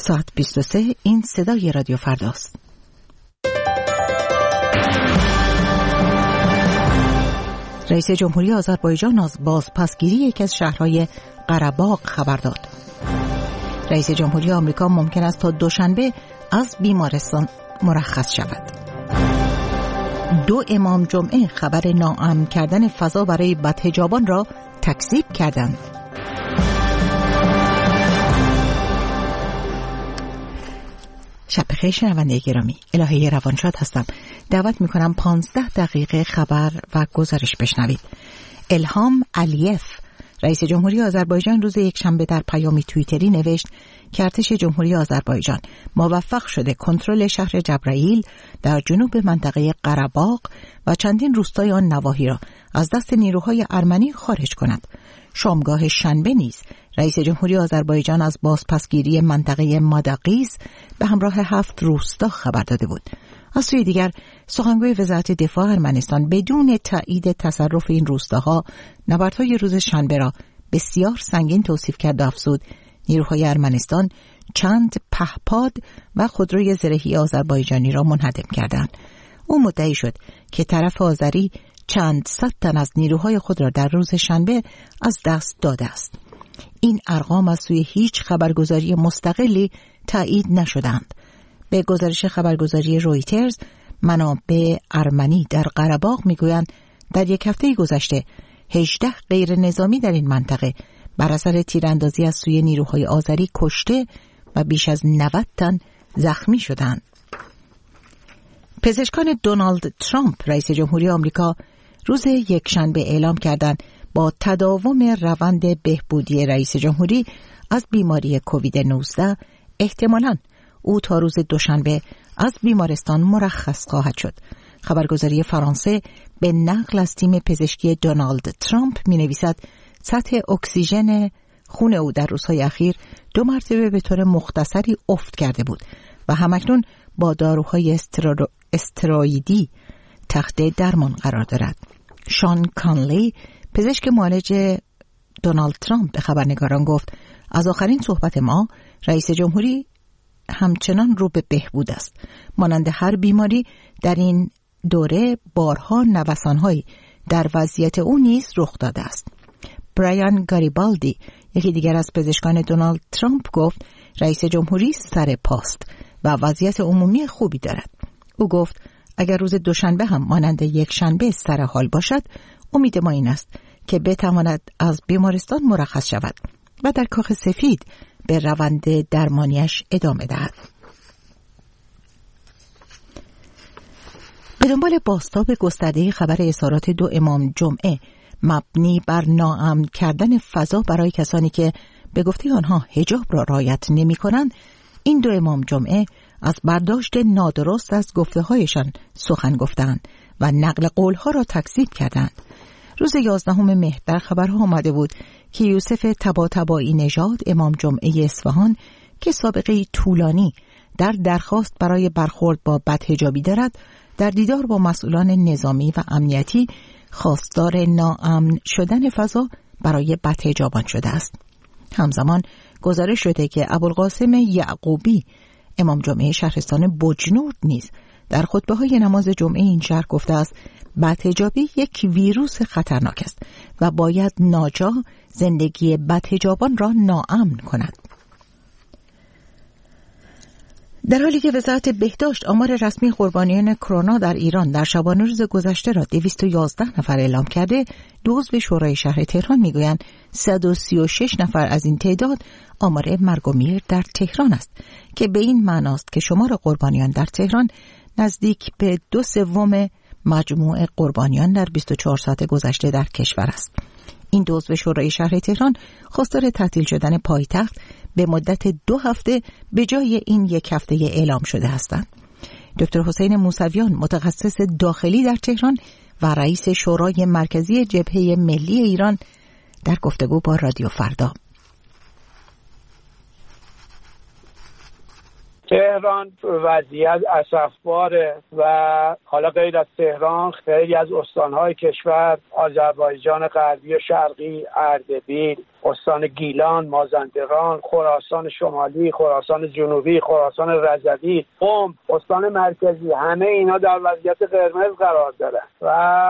ساعت 23. این صدای رادیو فرداست. رئیس جمهوری آذربایجان از بازپسگیری یکی از شهرهای قره‌باغ خبر داد. رئیس جمهوری آمریکا ممکن است تا دوشنبه از بیمارستان مرخص شود. 2 امام جمعه خبر ناامن کردن فضا برای بدحجابان را تکذیب کردند. شب بخیر شنونده گرامی، الهه روانشاد هستم. دعوت میکنم 15 دقیقه خبر و گزارش بشنوید. الهام علیف رئیس جمهوری آذربایجان روز یکشنبه در پیامی توییتری نوشت که ارتش جمهوری آذربایجان موفق شده کنترل شهر جبرائیل در جنوب منطقه قره‌باغ و چندین روستای آن نواحی را از دست نیروهای ارمنی خارج کند. شامگاه شنبه نیز رئیس جمهوری آذربایجان از بازپسگیری منطقه ماداغیز به همراه 7 روستا خبر داده بود. از سوی دیگر سخنگوی وزارت دفاع ارمنستان بدون تایید تصرف این روستاها نبردهای روز شنبه را بسیار سنگین توصیف کرد و افزود نیروهای ارمنستان چند پهپاد و خودروی زرهی آذربایجانی را منهدم کردند. او مدعی شد که طرف آذری چند صد تن از نیروهای خود را در روز شنبه از دست داده است. این ارقام از سوی هیچ خبرگزاری مستقلی تایید نشدند. به گزارش خبرگزاری رویترز، منابع ارمنی در قره‌باغ میگویند در یک هفته گذشته 18 غیر نظامی در این منطقه بر اثر تیراندازی از سوی نیروهای آذری کشته و بیش از 90 تن زخمی شدند. پزشکان دونالد ترامپ رئیس جمهوری آمریکا روز یکشنبه اعلام کردند با تداوم روند بهبودی رئیس جمهوری از بیماری کووید 19 احتمالاً او تا روز دوشنبه از بیمارستان مرخص خواهد شد. خبرگزاری فرانسه به نقل از تیم پزشکی دونالد ترامپ می‌نویسد سطح اکسیژن خون او در روزهای اخیر 2 مرتبه به طور مختصری افت کرده بود و همکنون با داروهای استروئیدی تحت درمان قرار دارد. شان کانلی پزشک معالج دونالد ترامپ به خبرنگاران گفت از آخرین صحبت ما رئیس جمهوری همچنان رو به بهبود است. مانند هر بیماری در این دوره بارها نوسان‌هایی در وضعیت او نیز رخ داده است. برایان گاریبالدی یکی دیگر از پزشکان دونالد ترامپ گفت رئیس جمهوری سر پاست و وضعیت عمومی خوبی دارد. او گفت اگر روز دوشنبه هم مانند یک شنبه سر حال باشد، امید ما این است که بتواند از بیمارستان مرخص شود و در کاخ سفید به روند درمانیش ادامه دهد. به دنبال بازتاب گسترده خبر اظهارات 2 امام جمعه مبنی بر ناامن کردن فضا برای کسانی که به گفته آنها حجاب را رعایت نمی‌کنند، این 2 امام جمعه از برداشت نادرست از گفته‌هایشان سخن گفتند و نقل قولها را تکذیب کردند. روز 11 مهر در خبرها آمده بود که یوسف طباطبایی نژاد امام جمعه اصفهان که سابقه طولانی در درخواست برای برخورد با بدحجابی دارد، در دیدار با مسئولان نظامی و امنیتی خواستار ناامن شدن فضا برای بدحجابان شده است. همزمان گزارش شده که ابوالقاسم یعقوبی امام جمعه شهرستان بجنورد نیز در خطبه‌های نماز جمعه این شهر گفته است بدحجابی یک ویروس خطرناک است و باید ناجا زندگی بدحجابان را ناامن کند. در حالی که وزارت بهداشت آمار رسمی قربانیان کرونا در ایران در شبانه روز گذشته را 211 نفر اعلام کرده، دو عضو شورای شهر تهران میگویند 136 نفر از این تعداد آمار مرگ و میر در تهران است که به این معناست که شمار قربانیان در تهران نزدیک به 2/3 مجموع قربانیان در 24 ساعت گذشته در کشور است. این دو عضو شورای شهر تهران خواستار تعطیل شدن پایتخت به مدت 2 هفته به جای این 1 هفته اعلام شده هستند. دکتر حسین موسویان متخصص داخلی در تهران و رئیس شورای مرکزی جبهه ملی ایران در گفتگو با رادیو فردا که تهران وضعیت اسفباره و حالا غیر از تهران خیلی از استانهای کشور، آذربایجان غربی و شرقی، اردبیل، استان گیلان، مازندران، خراسان شمالی، خراسان جنوبی، خراسان رضوی، قم، استان مرکزی، همه اینا در وضعیت قرمز قرار دارن و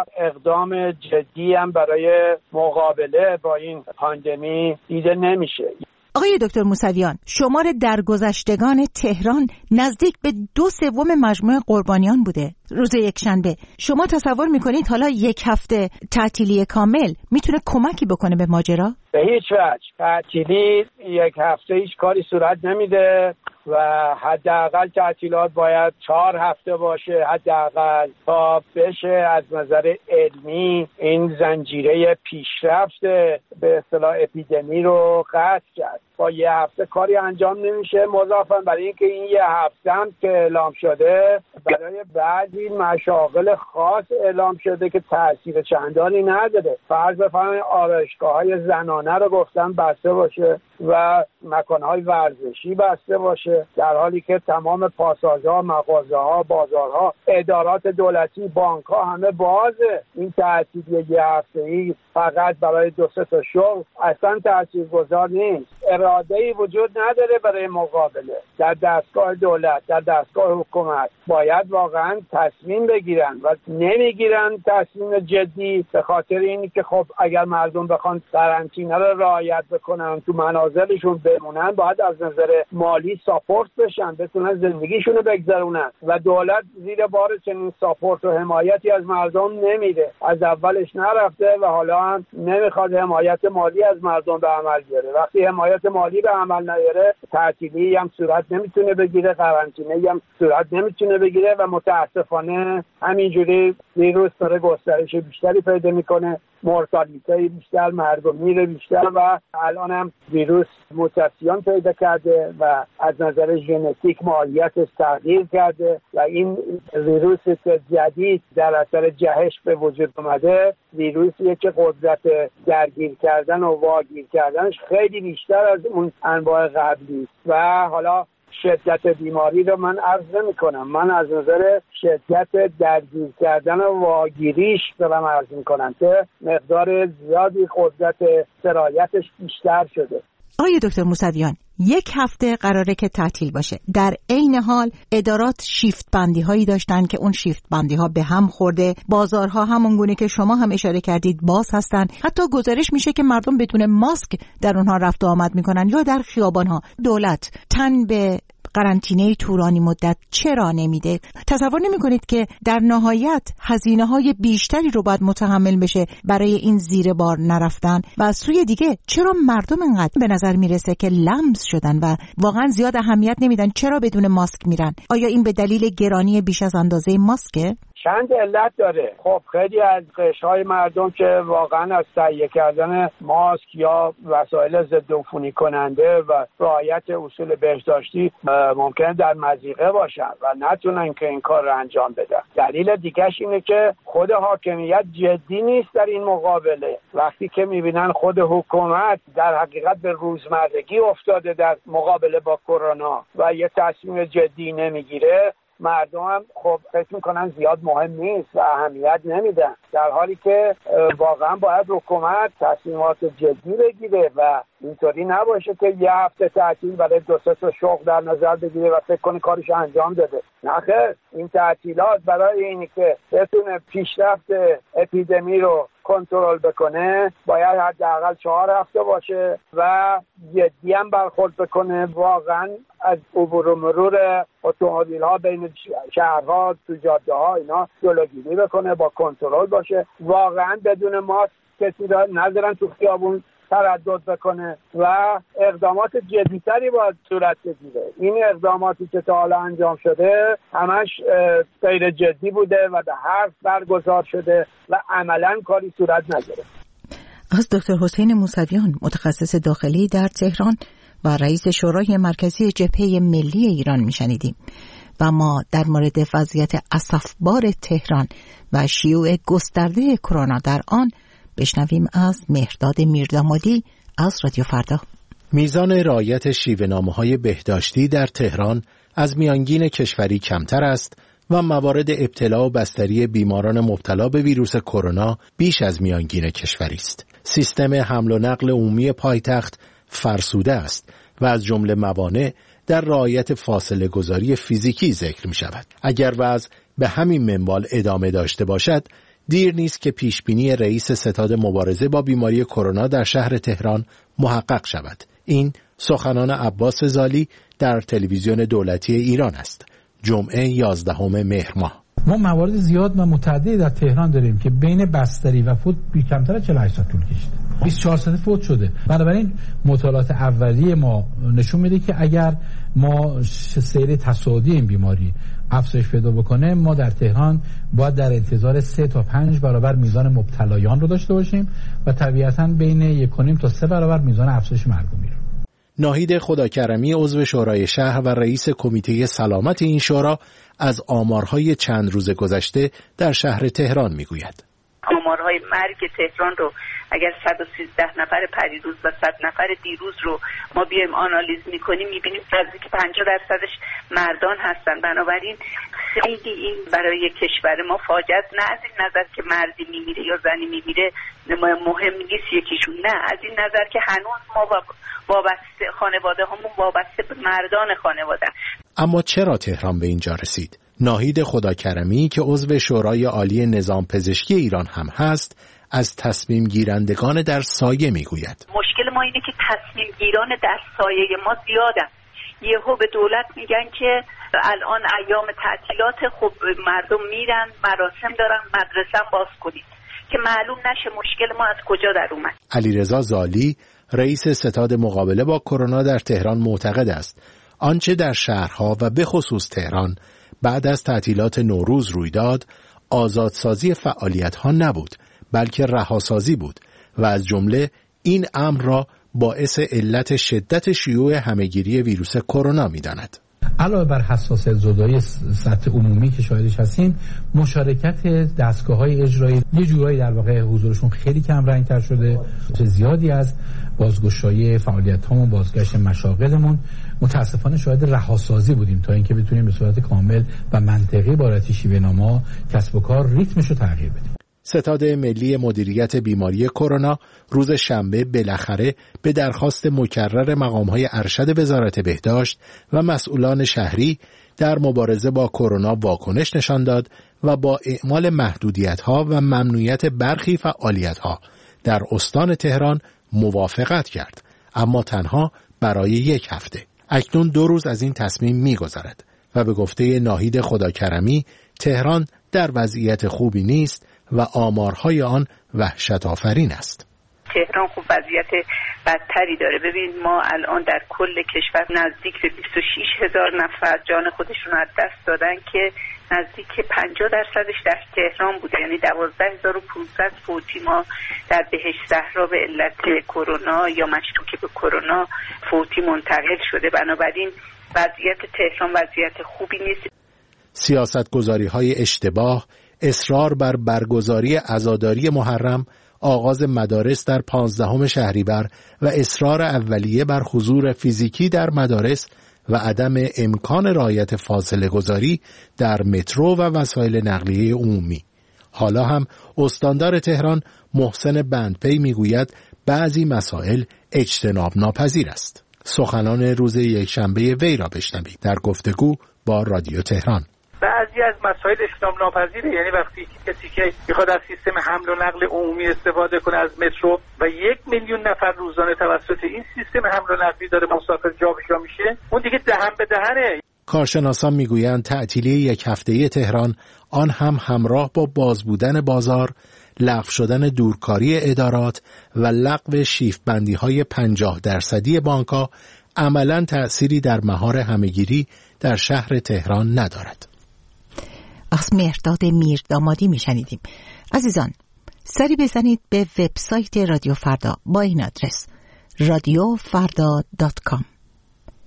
اقدام جدی هم برای مقابله با این پاندمی دیده نمیشه. آقای دکتر موسویان، شمار درگذشتگان تهران نزدیک به 2/3 مجموع قربانیان بوده روز یکشنبه. شما تصور میکنید حالا یک هفته تعطیلی کامل میتونه کمکی بکنه به ماجرا؟ به هیچ وجه. تعطیلی یک هفته هیچ کاری صورت نمیده و حداقل تعطیلات باید 4 هفته باشه حداقل تا بشه از نظر علمی این زنجیره پیشرفت به اصطلاح اپیدمی رو قطع کرد. با یه هفته کاری انجام نمیشه، مضافاً برای اینکه این یه هفته هم که اعلام شده برای بعضی مشاغل خاص اعلام شده که تاثیر چندانی نداره. فرض بفرمایید آرایشگاه‌های زنانه رو گفتن بسته باشه و مکان‌های ورزشی بسته باشه، در حالی که تمام پاساژها، مغازه‌ها، بازارها، ادارات دولتی، بانک‌ها همه بازه. این تعطیلی یه هفته‌ای فقط برای 2-3 تا شغل اصلا تاثیرگذار نیست. اراده‌ای وجود نداره برای مقابله. در دستگاه دولت، در دستگاه حکومت باید واقعا تصمیم بگیرن و نمیگیرن تصمیم جدی، به خاطر اینی که خب اگر مردم بخوان قرنطینه رو رعایت بکنن، تو منازلشون بمونن، باید از نظر مالی ساپورت بشن، بتونن زندگیشون رو بگذرونن و دولت زیر بار چنین ساپورت و حمایتی از مردم نمیده. از اولش نرفته و حالا هم نمیخواد حمایت مالی از مردم به عمل بیاره. وقتی حمایت مالی به عمل نیاره، تعطیلی هم صورت نمیتونه بگیره، قرنطینه هم صورت نمیتونه بگیره و متاسفانه همینجوری ویروس داره گسترش بیشتری پیدا میکنه، مورتالیته بیشتر، مرگ و میر بیشتر و الان هم ویروس موتاسیون پیدا کرده و از نظر ژنتیک ماهیتش تغییر کرده و این ویروس جدید در اثر جهش به وجود اومده ویروسیه که قدرت درگیر کردن و واگیر کردنش خیلی بیشتر از اون انواع قبلی و حالا شدت بیماری رو من عرض نمی کنم، من از نظر شدت درگیر کردن و واگیریش دارم عرض می کنم که مقدار زیادی قدرت سرایتش بیشتر شده. آقای دکتر موسویان، یک هفته قراره که تعطیل باشه. در عین حال ادارات شیفت بندی هایی داشتن که اون شیفت بندی ها به هم خورده. بازارها همون گونه که شما هم اشاره کردید باز هستن. حتی گزارش میشه که مردم بدون ماسک در اونها رفت و آمد میکنن یا در خیابان ها. دولت تن به قرنطینه طولانی مدت چرا نمیده؟ تصور نمی کنید که در نهایت هزینه های بیشتری رو باید متحمل بشه برای این زیر بار نرفتن؟ و از سوی دیگه چرا مردم انقدر به نظر میرسه که لمس شدن و واقعا زیاد اهمیت نمیدن چرا بدون ماسک میرن؟ آیا این به دلیل گرانی بیش از اندازه ماسکه؟ چند علت داره. خب خیلی از قشرهای مردم که واقعا از تهیه کردن ماسک یا وسایل ضد عفونی کننده و رعایت اصول بهداشتی ممکنه در مضیقه باشن و نتونن که این کار رو انجام بدن. دلیل دیگه‌ش اینه که خود حاکمیت جدی نیست در این مقابله. وقتی که میبینن خود حکومت در حقیقت به روزمرگی افتاده در مقابله با کرونا و یه تصمیم جدی نمیگیره، مردم هم خب فکر میکنن زیاد مهم نیست و اهمیت نمیدن، در حالی که واقعا باید حکومت تصمیمات جدی بگیره و اینطوری نباشه که یه هفته تعطیل برای 2-3 تا شغل در نظر بگیره و فکر کنه کارش انجام داده. نه خیر، این تعطیلات برای اینی که بتونه پیشرفت اپیدمی رو کنترل بکنه باید حداقل 4 هفته باشه و جدی هم برخورد بکنه. واقعا از عبور و مرور اتومبیل‌ها بین شهرها تو جاده‌ها اینا جلوگیری بکنه، با کنترل باشه، واقعا بدون ماسک کسی را نذارن تو خیابون تردد بکنه و اقدامات جدی‌تری باید صورت بگیره. این اقداماتی که تا حالا انجام شده همش غیر جدی بوده و به حرف برگزار شده و عملاً کاری صورت نگرفته. از دکتر حسین موسویان، متخصص داخلی در تهران و رئیس شورای مرکزی جبهه ملی ایران میشنیدیم و ما در مورد وضعیت اسفبار تهران و شیوع گسترده کرونا در آن بشنویم از مهرداد میردامادی از رادیو فردا. میزان رعایت شیوه‌نامه‌های بهداشتی در تهران از میانگین کشوری کمتر است و موارد ابتلا و بستری بیماران مبتلا به ویروس کرونا بیش از میانگین کشوری است. سیستم حمل و نقل عمومی پایتخت فرسوده است و از جمله موانع در رعایت فاصله گذاری فیزیکی ذکر می شود. اگر وضع به همین منوال ادامه داشته باشد، دیر نیست که پیشبینی رئیس ستاد مبارزه با بیماری کرونا در شهر تهران محقق شود. این سخنان عباس زالی در تلویزیون دولتی ایران است. جمعه 11 مهر ماه. ما موارد زیاد و متعددی در تهران داریم که بین بستری و فوت کمتر از 48 ساعت طول کشیده. 24 ساعت فوت شده. بنابراین مطالعات اولیه ما نشون میده که اگر ما سیر تصاعدی این بیماری افزایش پیدا بکنه، ما در تهران باید در انتظار 3 تا 5 برابر میزان مبتلایان رو داشته باشیم و طبیعتاً بین 1.5 تا 3 برابر میزان افزایش مرگومی رو. ناهید خداکرمی عضو شورای شهر و رئیس کمیته سلامت این شورا از آمارهای چند روز گذشته در شهر تهران میگوید. آمارهای مرگ تهران رو اگر 113 نفر پریروز و 100 نفر دیروز رو ما بیایم آنالیز میکنیم میبینیم نزدیک 50%ش مردان هستن. بنابراین خیلی این برای کشور ما فاجعه است. نه از این نظر که مردی میمیره یا زنی میمیره مهم نیست یکیشون، نه از این نظر که هنوز ما وابسته خانواده همون وابسته به مردان خانواده. اما چرا تهران به اینجا رسید؟ ناهید خداکرمی که عضو شورای عالی نظام پزشکی ایران هم هست از تصمیم گیرندگان در سایه میگوید. مشکل ما اینه که تصمیم گیران در سایه ما زیادن. یهو به دولت میگن که الان ایام تعطیلات، خب مردم میرن مراسم دارن، مدرسه باز کنید، که معلوم نشه مشکل ما از کجا در اومد. علیرضا زالی رئیس ستاد مقابله با کرونا در تهران معتقد است آنچه در شهرها و به خصوص تهران بعد از تعطیلات نوروز روی داد آزادسازی فعالیت‌ها نبود بلکه رهاسازی بود و از جمله این امر را باعث علت شدت شیوع همهگیری ویروس کرونا می‌داند. علاوه بر حساسیت زدایی سطح عمومی که شاهدش هستیم، مشارکت دستگاه‌های اجرایی یه جورایی در واقع حضورشون خیلی کم رنگ‌تر شده. زیادی از بازگشایی فعالیت‌هامون، بازگشت مشاغلمون متاسفانه شاهد رهاسازی بودیم تا اینکه بتونیم به صورت کامل و منطقی با رعایت شیوه‌نامه‌ها کسب و کار ریتمش رو تغییر بدیم. ستاد ملی مدیریت بیماری کرونا روز شنبه بالاخره به درخواست مکرر مقام‌های ارشد وزارت بهداشت و مسئولان شهری در مبارزه با کرونا واکنش نشان داد و با اعمال محدودیت‌ها و ممنوعیت برخی فعالیت‌ها در استان تهران موافقت کرد، اما تنها برای 1 هفته. اکنون 2 روز از این تصمیم می‌گذرد و به گفته ناهید خداکرمی تهران در وضعیت خوبی نیست و آمارهای آن وحشت آفرین است. تهران خوب وضعیت بدتری داره. ببین ما الان در کل کشور نزدیک به 26,000 نفر جان خودشون از دست دادن که نزدیک 50%ش در تهران بوده، یعنی 12,500 فوتی ما در بهشت صحرا به علت کرونا یا مشکوک به کرونا فوتی منتقل شده. بنابراین وضعیت تهران وضعیت خوبی نیست. سیاستگذاری‌های اشتباه، اصرار بر برگزاری عزاداری محرم، آغاز مدارس در 15 شهریور و اصرار اولیه بر حضور فیزیکی در مدارس و عدم امکان رعایت فاصله گذاری در مترو و وسایل نقلیه عمومی. حالا هم استاندار تهران محسن بندپی میگوید بعضی مسائل اجتناب ناپذیر است. سخنان روز یکشنبه وی را بشنوید در گفتگو با رادیو تهران. بعضی از مسائل اجتناب ناپذیره، یعنی وقتی کسی که میخواد از سیستم حمل و نقل عمومی استفاده کنه از مترو و 1,000,000 نفر روزانه توسط این سیستم حمل و نقلی داره مسافر جابجا میشه، اون دیگه دهن به دهنه. کارشناسان میگویند تعطیلی 1 هفته تهران، آن هم همراه با باز بودن بازار، لغو شدن دورکاری ادارات و لغو شیفبندی‌های 50% بانک‌ها عملاً تأثیری در مهار همهگیری در شهر تهران ندارد. از مهرداد میردامادی میشنیدیم. عزیزان سری بزنید به وبسایت رادیو فردا با این آدرس radiofarda.com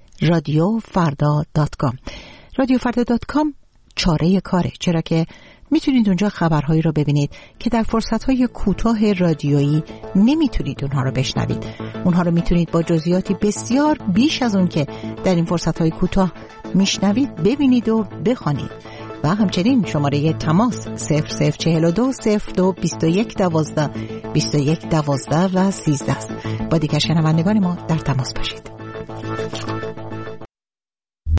radiofarda.com. radiofarda.com چاره کاره، چرا که میتونید اونجا خبرهایی رو ببینید که در فرصتهای کوتاه رادیویی نمیتونید اونها رو بشنوید. اونها رو میتونید با جزئیاتی بسیار بیش از اون که در این فرصتهای کوتاه میشنوید ببینید و بخوانید. و همچنین شماره تماس 0042 02 21 12 21 12 و 13 است. با دیگر شنوندگان ما در تماس باشید.